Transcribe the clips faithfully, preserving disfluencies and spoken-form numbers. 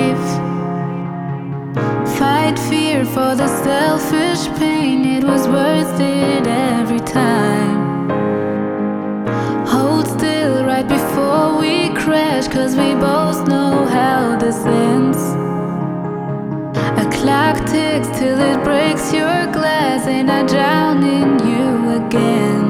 life. Fight fear for the selfish pain, it was worth it every time. Hold still right before we crash, cause we both know how this ends. A clock ticks till it breaks your glass, and I drown in you again.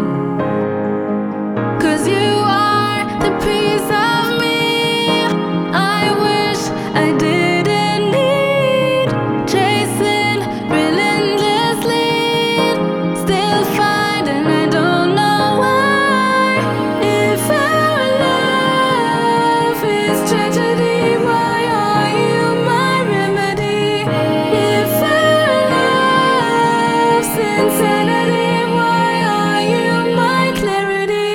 Cause you are the piece of me I wish I didn't need. Chasing relentlessly, still find, and I don't know why. If our love is tragedy, why are you my remedy? If our love's insanity, why are you my clarity?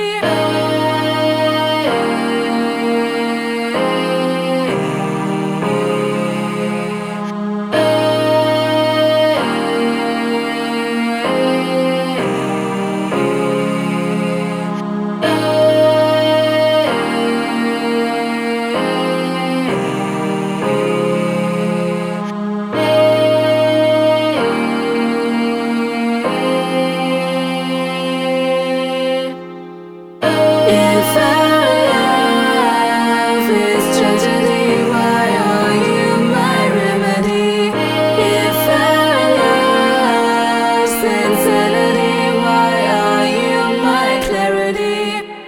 If our love is tragedy, why are you my remedy? If our love's insanity, why are you my clarity?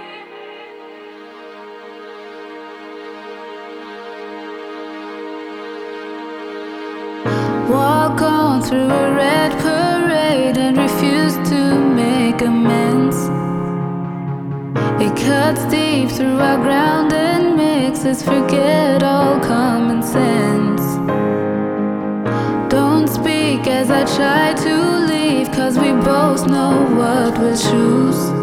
Walk on through a red parade and refuse to make amends. It cuts deep through our ground and makes us forget all common sense. Don't speak as I try to leave, cause we both know what we'll choose.